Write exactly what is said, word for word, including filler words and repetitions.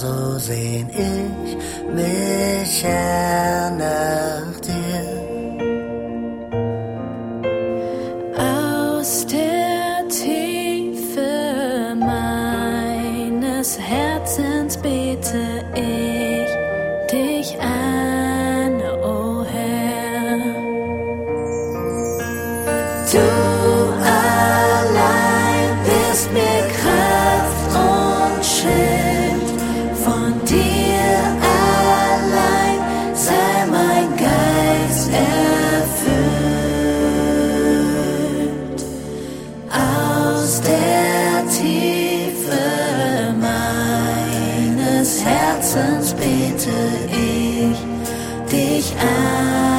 so sehn ich mich her nach dir. Aus der Tiefe meines Herzens bete ich dich an, o Herr. Du allein bist mir Kraft und Schild, von dir allein sei mein Geist erfüllt. Aus der Tiefe meines Herzens bete ich dich an.